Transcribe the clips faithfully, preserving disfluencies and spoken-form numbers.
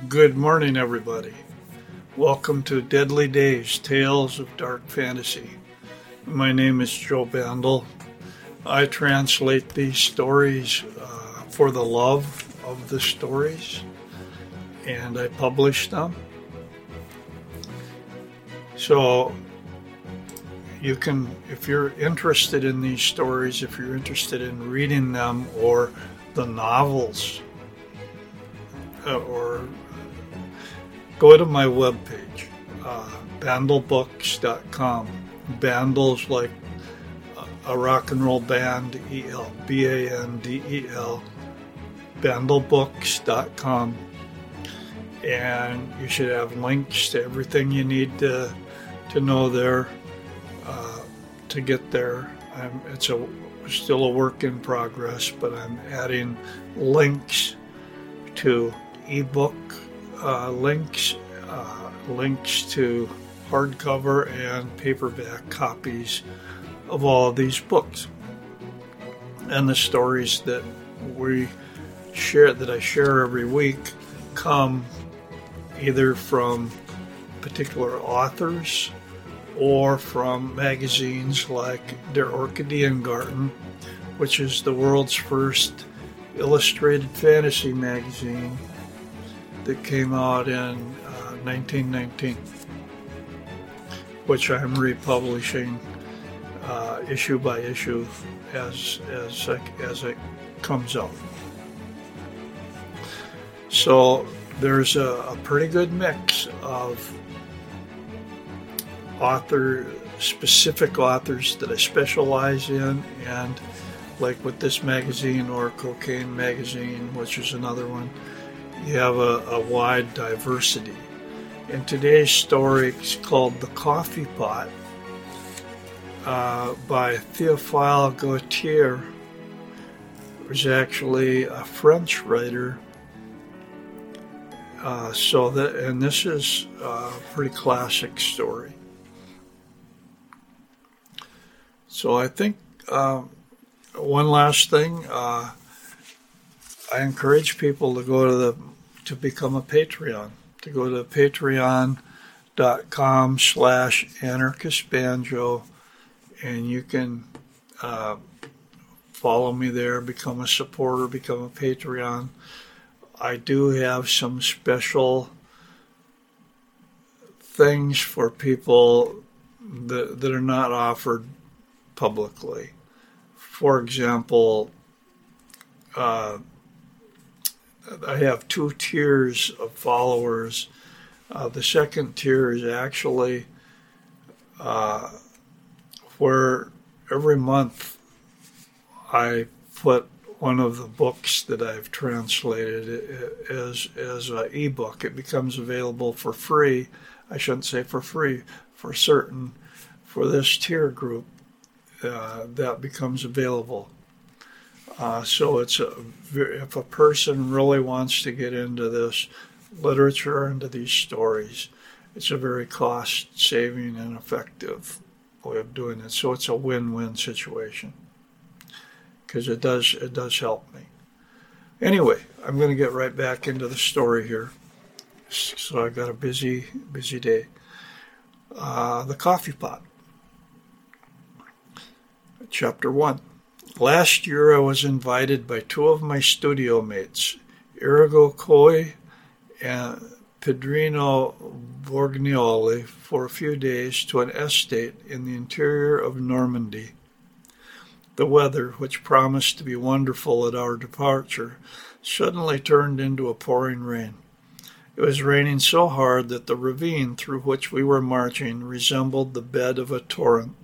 Good morning, everybody. Welcome to Deadly Days, Tales of Dark Fantasy. My name is Joe Bandel. I translate these stories uh, for the love of the stories, and I publish them. So you can, if you're interested in these stories, if you're interested in reading them or the novels, uh, or go to my webpage, uh, bandel books dot com. Bandel's like a rock and roll band, E L, B A N D E L, bandel books dot com. And you should have links to everything you need to to know there, uh, to get there. I'm, it's a still a work in progress, but I'm adding links to ebook uh, links, uh, links to hardcover and paperback copies of all of these books, and the stories that we share, that I share every week, come either from particular authors or from magazines like Der Orchideengarten, which is the world's first illustrated fantasy magazine that came out in uh, nineteen nineteen, which I'm republishing uh, issue by issue as as as it comes out. So there's a, a pretty good mix of author specific authors that I specialize in, and like with this magazine, or Cocaine Magazine, which is another one, you have a, a wide diversity. And today's story is called The Coffee Pot, uh, by Théophile Gautier, who's actually a French writer. Uh, so that, and this is a pretty classic story. So I think um, one last thing, uh, I encourage people to go to the to become a Patreon, to go to patreon dot com slash anarchist banjo, and you can uh, follow me there, become a supporter, become a Patreon. I do have some special things for people that, that are not offered publicly. For example, uh, I have two tiers of followers. Uh, the second tier is actually uh, where every month I put one of the books that I've translated as as an ebook. It becomes available for free. I shouldn't say for free, for certain, for this tier group. Uh, that becomes available. Uh, so it's a, if a person really wants to get into this literature, into these stories, it's a very cost-saving and effective way of doing it. So it's a win-win situation, because it does it does help me. Anyway, I'm going to get right back into the story here. So I got a busy busy day. Uh, the Coffee Pot. Chapter one. Last year I was invited by two of my studio mates, Irigo Coy and Pedrino Borgnoli, for a few days to an estate in the interior of Normandy. The weather, which promised to be wonderful at our departure, suddenly turned into a pouring rain. It was raining so hard that the ravine through which we were marching resembled the bed of a torrent.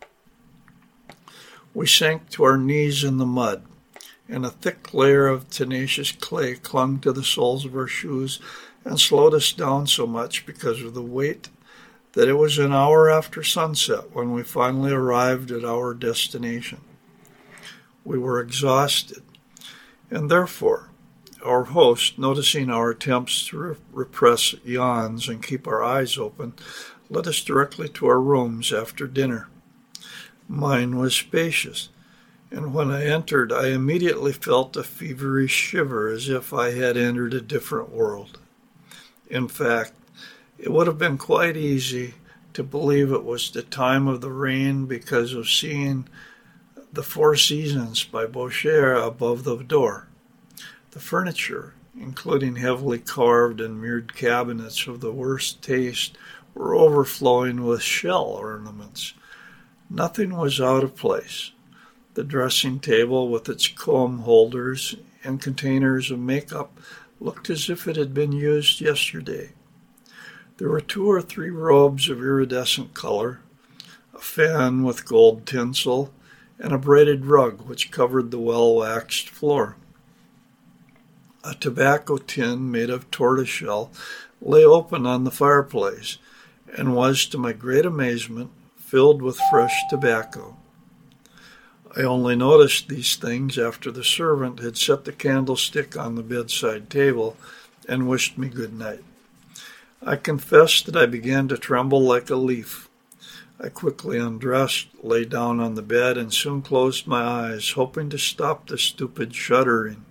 We sank to our knees in the mud, and a thick layer of tenacious clay clung to the soles of our shoes and slowed us down so much because of the weight that it was an hour after sunset when we finally arrived at our destination. We were exhausted, and therefore our host, noticing our attempts to re- repress yawns and keep our eyes open, led us directly to our rooms after dinner. Mine was spacious, and when I entered, I immediately felt a feverish shiver as if I had entered a different world. In fact, it would have been quite easy to believe it was the time of the rain because of seeing The Four Seasons by Boucher above the door. The furniture, including heavily carved and mirrored cabinets of the worst taste, were overflowing with shell ornaments. Nothing was out of place. The dressing table with its comb holders and containers of makeup looked as if it had been used yesterday. There were two or three robes of iridescent color, a fan with gold tinsel, and a braided rug which covered the well-waxed floor. A tobacco tin made of tortoiseshell lay open on the fireplace and was, to my great amazement, filled with fresh tobacco. I only noticed these things after the servant had set the candlestick on the bedside table and wished me good night. I confess that I began to tremble like a leaf. I quickly undressed, lay down on the bed, and soon closed my eyes, hoping to stop the stupid shuddering.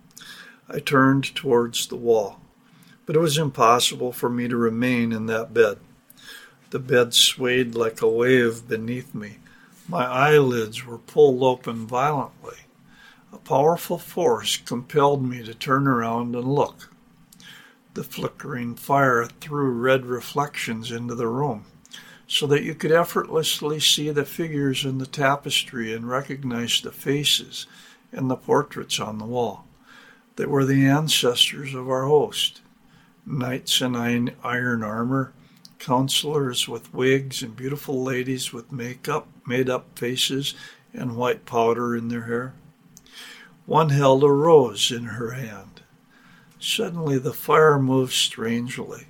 I turned towards the wall, but it was impossible for me to remain in that bed. The bed swayed like a wave beneath me. My eyelids were pulled open violently. A powerful force compelled me to turn around and look. The flickering fire threw red reflections into the room, so that you could effortlessly see the figures in the tapestry and recognize the faces and the portraits on the wall. They were the ancestors of our host, knights in iron armor, counselors with wigs, and beautiful ladies with makeup, made-up faces, and white powder in their hair. One held a rose in her hand. Suddenly the fire moved strangely.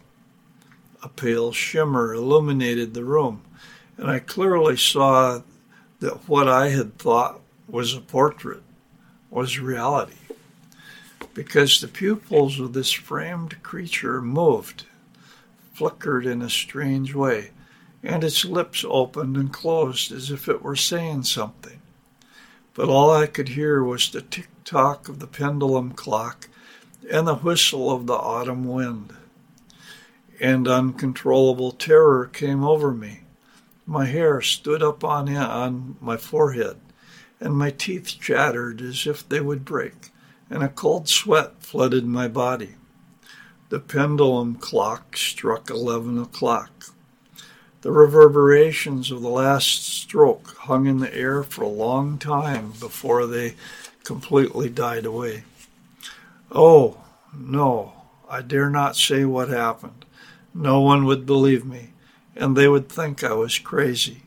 A pale shimmer illuminated the room, and I clearly saw that what I had thought was a portrait was reality, because the pupils of this framed creature moved, flickered in a strange way, and its lips opened and closed as if it were saying something. But all I could hear was the tick-tock of the pendulum clock and the whistle of the autumn wind. And uncontrollable terror came over me. My hair stood up on, on my forehead, and my teeth chattered as if they would break, and a cold sweat flooded my body. The pendulum clock struck eleven o'clock. The reverberations of the last stroke hung in the air for a long time before they completely died away. Oh, no, I dare not say what happened. No one would believe me, and they would think I was crazy.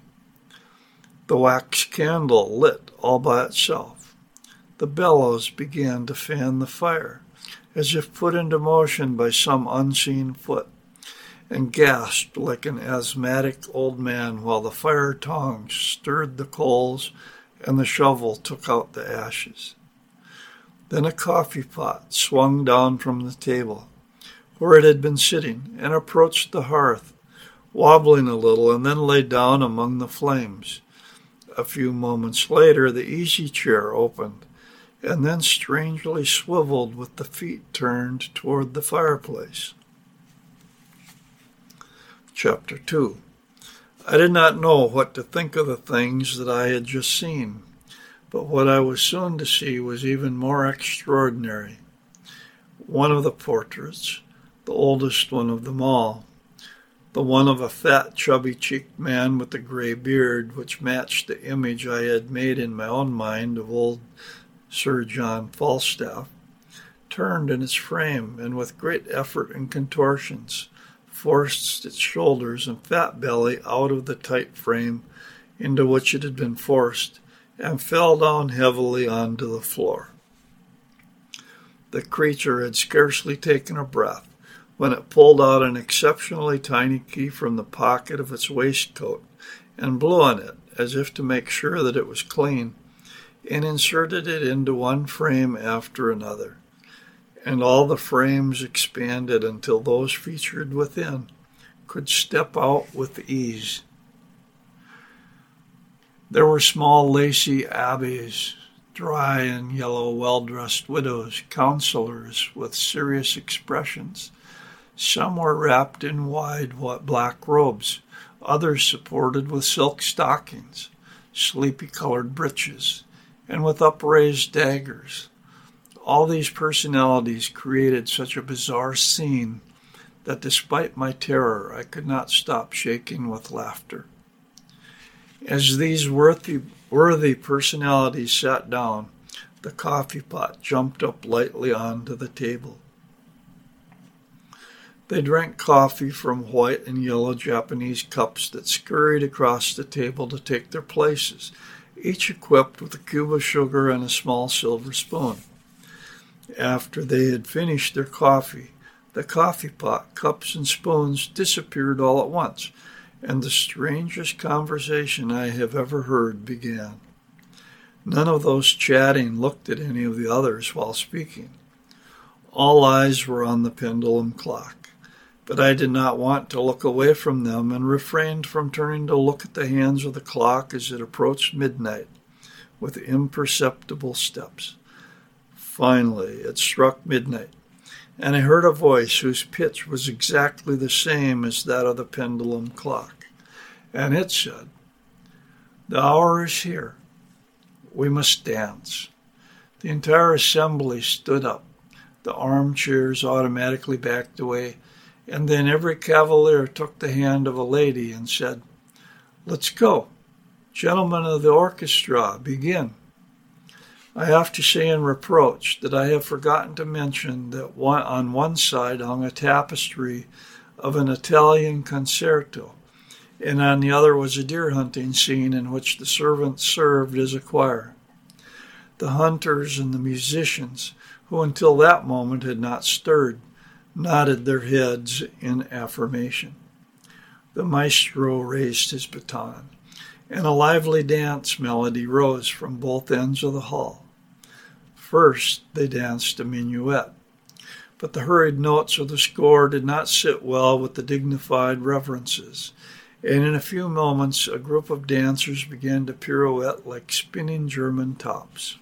The wax candle lit all by itself. The bellows began to fan the fire, as if put into motion by some unseen foot, and gasped like an asthmatic old man while the fire tongs stirred the coals and the shovel took out the ashes. Then a coffee pot swung down from the table, where it had been sitting, and approached the hearth, wobbling a little, and then lay down among the flames. A few moments later, the easy chair opened, and then strangely swiveled with the feet turned toward the fireplace. Chapter two. I did not know what to think of the things that I had just seen, but what I was soon to see was even more extraordinary. One of the portraits, the oldest one of them all, the one of a fat, chubby-cheeked man with a gray beard, which matched the image I had made in my own mind of old Sir John Falstaff, turned in its frame, and with great effort and contortions, forced its shoulders and fat belly out of the tight frame into which it had been forced, and fell down heavily onto the floor. The creature had scarcely taken a breath when it pulled out an exceptionally tiny key from the pocket of its waistcoat and blew on it as if to make sure that it was clean, and inserted it into one frame after another, and all the frames expanded until those featured within could step out with ease. There were small lacy abbeys, dry and yellow well-dressed widows, counselors with serious expressions, Some were wrapped in wide black robes, others supported with silk stockings, sleepy-colored breeches, and with upraised daggers. All these personalities created such a bizarre scene that despite my terror, I could not stop shaking with laughter. As these worthy, worthy personalities sat down, the coffee pot jumped up lightly onto the table. They drank coffee from white and yellow Japanese cups that scurried across the table to take their places, each equipped with a cube of sugar and a small silver spoon. After they had finished their coffee, the coffee pot, cups, and spoons disappeared all at once, and the strangest conversation I have ever heard began. None of those chatting looked at any of the others while speaking. All eyes were on the pendulum clock, but I did not want to look away from them and refrained from turning to look at the hands of the clock as it approached midnight with imperceptible steps. Finally, it struck midnight, and I heard a voice whose pitch was exactly the same as that of the pendulum clock, and it said, "The hour is here. We must dance." The entire assembly stood up. The armchairs automatically backed away, and then every cavalier took the hand of a lady and said, "Let's go. Gentlemen of the orchestra, begin." I have to say in reproach that I have forgotten to mention that one, on one side hung a tapestry of an Italian concerto, and on the other was a deer hunting scene in which the servants served as a choir. The hunters and the musicians, who until that moment had not stirred, nodded their heads in affirmation. The maestro raised his baton, and a lively dance melody rose from both ends of the hall. First, they danced a minuet, but the hurried notes of the score did not sit well with the dignified reverences, and in a few moments a group of dancers began to pirouette like spinning German tops.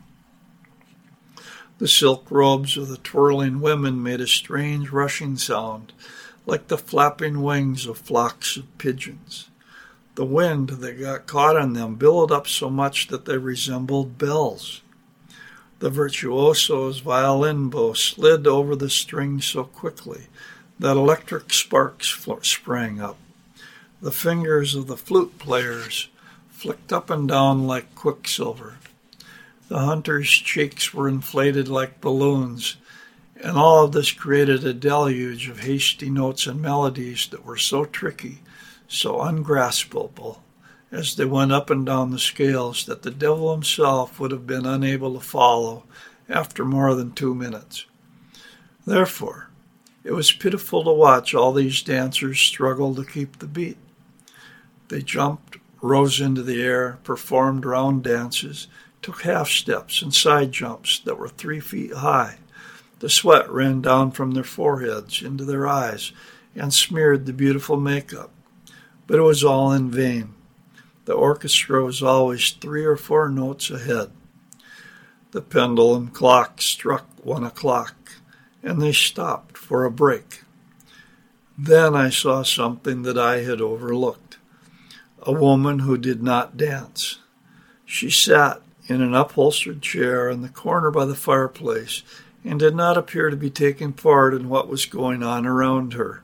The silk robes of the twirling women made a strange rushing sound, like the flapping wings of flocks of pigeons. The wind that got caught on them billowed up so much that they resembled bells. The virtuoso's violin bow slid over the strings so quickly that electric sparks sprang up. The fingers of the flute players flicked up and down like quicksilver. The hunters' cheeks were inflated like balloons, and all of this created a deluge of hasty notes and melodies that were so tricky, so ungraspable, as they went up and down the scales that the devil himself would have been unable to follow after more than two minutes. Therefore, it was pitiful to watch all these dancers struggle to keep the beat. They jumped, rose into the air, performed round dances, took half steps and side jumps that were three feet high. The sweat ran down from their foreheads into their eyes and smeared the beautiful makeup. But it was all in vain. The orchestra was always three or four notes ahead. The pendulum clock struck one o'clock, and they stopped for a break. Then I saw something that I had overlooked. A woman who did not dance. She sat in an upholstered chair in the corner by the fireplace and did not appear to be taking part in what was going on around her.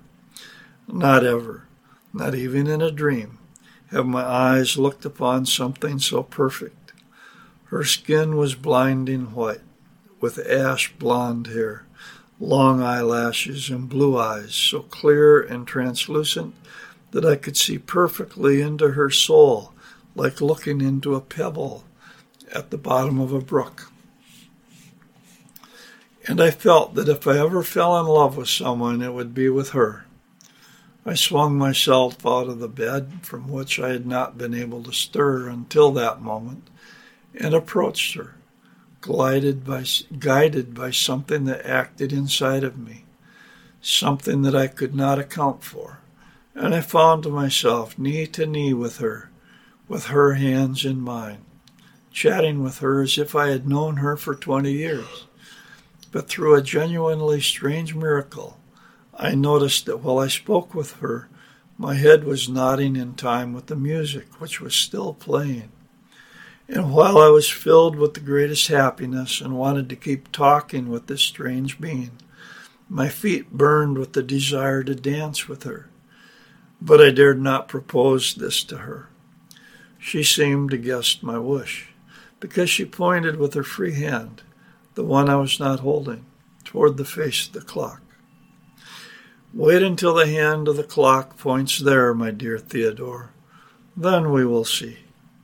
Not ever, not even in a dream, have my eyes looked upon something so perfect. Her skin was blinding white, with ash blonde hair, long eyelashes, and blue eyes so clear and translucent that I could see perfectly into her soul, like looking into a pebble at the bottom of a brook. And I felt that if I ever fell in love with someone, it would be with her. I swung myself out of the bed, from which I had not been able to stir until that moment, and approached her, glided by, guided by something that acted inside of me, something that I could not account for, and I found myself knee to knee with her, with her hands in mine, chatting with her as if I had known her for twenty years. But through a genuinely strange miracle, I noticed that while I spoke with her, my head was nodding in time with the music, which was still playing. And while I was filled with the greatest happiness and wanted to keep talking with this strange being, my feet burned with the desire to dance with her. But I dared not propose this to her. She seemed to guess my wish, because she pointed with her free hand, the one I was not holding, toward the face of the clock. Wait until the hand of the clock points there, my dear Theodore. Then we will see.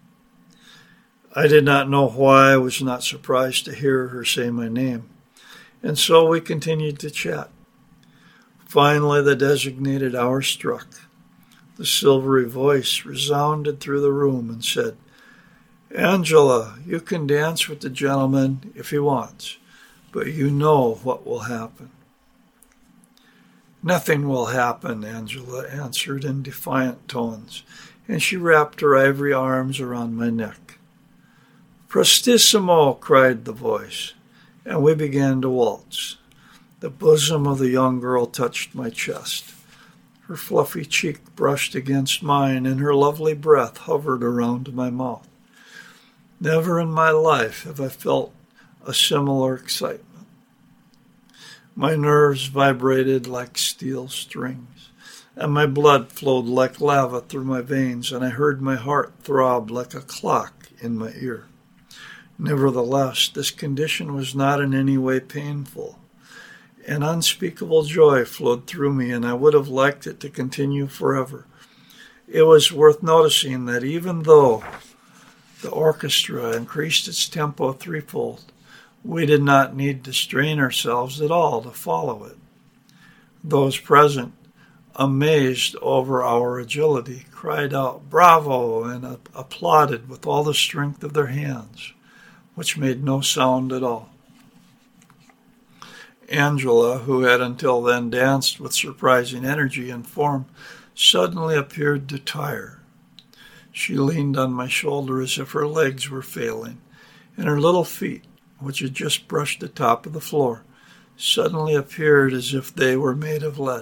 I did not know why I was not surprised to hear her say my name, and so we continued to chat. Finally, the designated hour struck. The silvery voice resounded through the room and said, "Angela, you can dance with the gentleman if he wants, but you know what will happen." "Nothing will happen," Angela answered in defiant tones, and she wrapped her ivory arms around my neck. "Prestissimo!" cried the voice, and we began to waltz. The bosom of the young girl touched my chest. Her fluffy cheek brushed against mine, and her lovely breath hovered around my mouth. Never in my life have I felt a similar excitement. My nerves vibrated like steel strings, and my blood flowed like lava through my veins, and I heard my heart throb like a clock in my ear. Nevertheless, this condition was not in any way painful. An unspeakable joy flowed through me, and I would have liked it to continue forever. It was worth noticing that even though the orchestra increased its tempo threefold, we did not need to strain ourselves at all to follow it. Those present, amazed over our agility, cried out "Bravo!" and applauded with all the strength of their hands, which made no sound at all. Angela, who had until then danced with surprising energy and form, suddenly appeared to tire. She leaned on my shoulder as if her legs were failing, and her little feet, which had just brushed the top of the floor, suddenly appeared as if they were made of lead.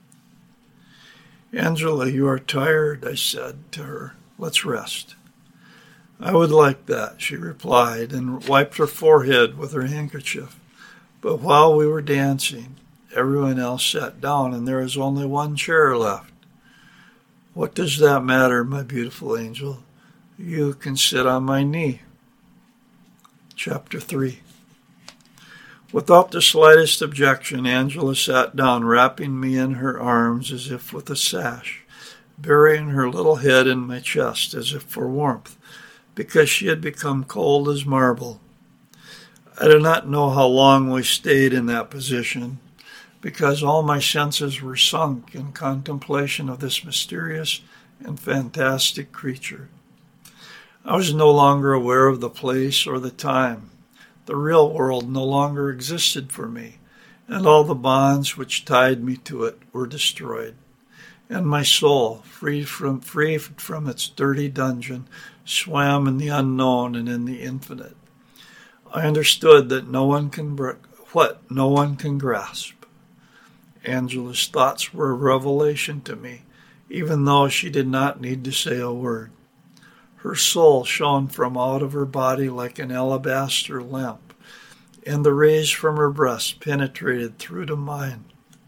"Angela, you are tired," I said to her. "Let's rest." "I would like that," she replied, and wiped her forehead with her handkerchief. But while we were dancing, everyone else sat down, and there was only one chair left. "What does that matter, my beautiful angel? You can sit on my knee." Chapter three. Without the slightest objection, Angela sat down, wrapping me in her arms as if with a sash, burying her little head in my chest as if for warmth, because she had become cold as marble. I do not know how long we stayed in that position, because all my senses were sunk in contemplation of this mysterious and fantastic creature. I was no longer aware of the place or the time. The real world no longer existed for me, and all the bonds which tied me to it were destroyed. And my soul, free from, free from its dirty dungeon, swam in the unknown and in the infinite. I understood that no one can what no one can grasp. Angela's thoughts were a revelation to me, even though she did not need to say a word. Her soul shone from out of her body like an alabaster lamp, and the rays from her breast penetrated through to mine.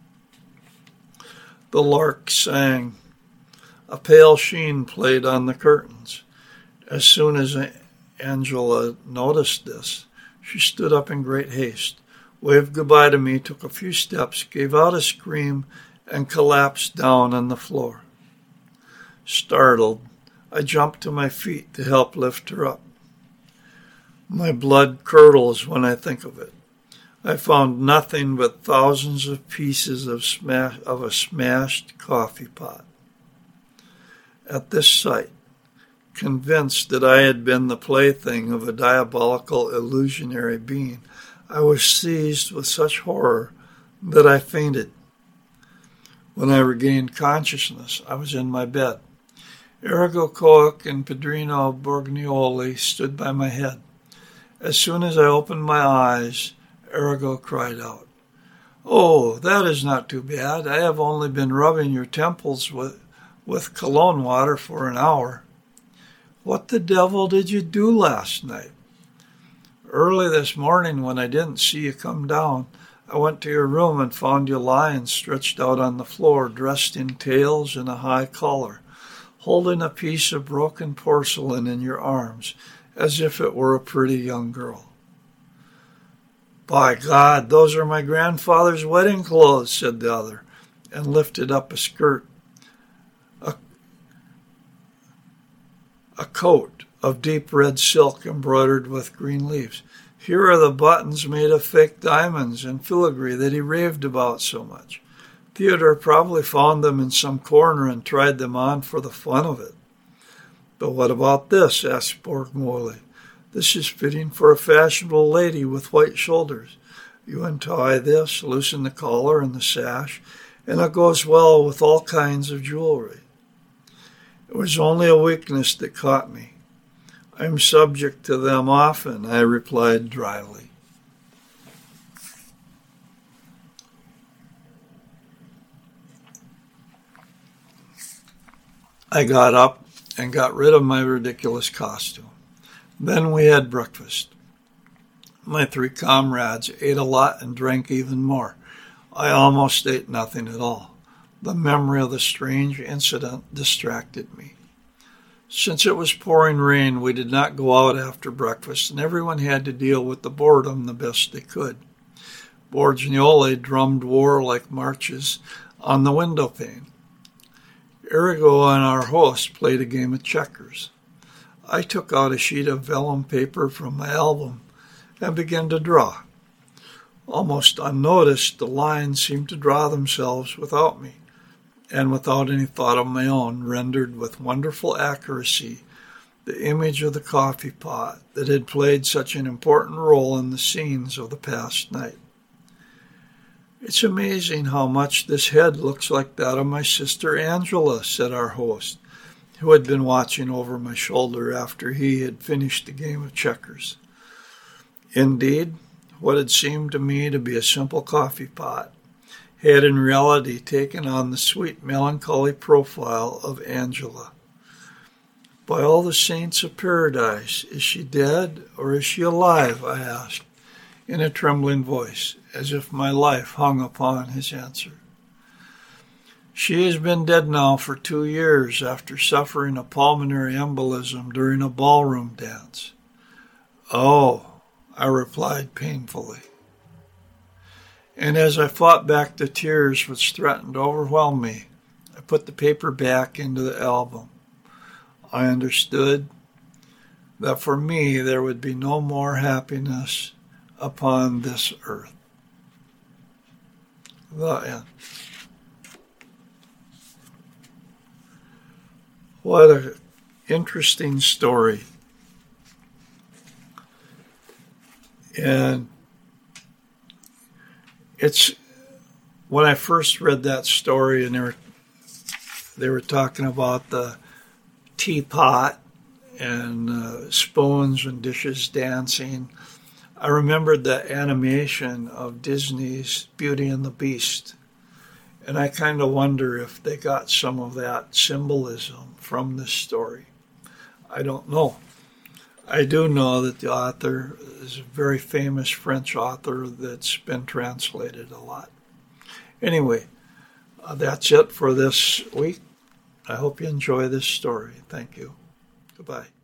The lark sang. A pale sheen played on the curtains. As soon as Angela noticed this, she stood up in great haste, waved goodbye to me, took a few steps, gave out a scream, and collapsed down on the floor. Startled, I jumped to my feet to help lift her up. My blood curdles when I think of it. I found nothing but thousands of pieces of, smash, of a smashed coffee pot. At this sight, convinced that I had been the plaything of a diabolical illusionary being, I was seized with such horror that I fainted. When I regained consciousness, I was in my bed. Arrigo Cook and Pedrino Borgnioli stood by my head. As soon as I opened my eyes, Arrigo cried out, Oh, that is not too bad. I have only been rubbing your temples with, with cologne water for an hour. What the devil did you do last night? Early this morning, when I didn't see you come down, I went to your room and found you lying stretched out on the floor, dressed in tails and a high collar, holding a piece of broken porcelain in your arms, as if it were a pretty young girl. By God, those are my grandfather's wedding clothes, said the other, and lifted up a skirt, a, a coat of deep red silk embroidered with green leaves. Here are the buttons made of fake diamonds and filigree that he raved about so much. Theodore probably found them in some corner and tried them on for the fun of it. But what about this? Asked Borgmoli. This is fitting for a fashionable lady with white shoulders. You untie this, loosen the collar and the sash, and it goes well with all kinds of jewelry. It was only a weakness that caught me. I'm subject to them often, I replied dryly. I got up and got rid of my ridiculous costume. Then we had breakfast. My three comrades ate a lot and drank even more. I almost ate nothing at all. The memory of the strange incident distracted me. Since it was pouring rain, we did not go out after breakfast, and everyone had to deal with the boredom the best they could. Borgmoli drummed warlike marches on the window pane. Arrigo and our host played a game of checkers. I took out a sheet of vellum paper from my album and began to draw. Almost unnoticed, the lines seemed to draw themselves without me, and without any thought of my own, rendered with wonderful accuracy the image of the coffee pot that had played such an important role in the scenes of the past night. It's amazing how much this head looks like that of my sister Angela, said our host, who had been watching over my shoulder after he had finished the game of checkers. Indeed, what had seemed to me to be a simple coffee pot had in reality taken on the sweet melancholy profile of Angela. By all the saints of paradise, is she dead or is she alive? I asked, in a trembling voice, as if my life hung upon his answer. She has been dead now for two years after suffering a pulmonary embolism during a ballroom dance. Oh, I replied painfully. And as I fought back the tears which threatened to overwhelm me, I put the paper back into the album. I understood that for me there would be no more happiness upon this earth. The end. What an interesting story. And it's, when I first read that story and they were, they were talking about the teapot and uh, spoons and dishes dancing, I remembered the animation of Disney's Beauty and the Beast. And I kind of wonder if they got some of that symbolism from this story. I don't know. I do know that the author is a very famous French author that's been translated a lot. Anyway, uh, that's it for this week. I hope you enjoy this story. Thank you. Goodbye.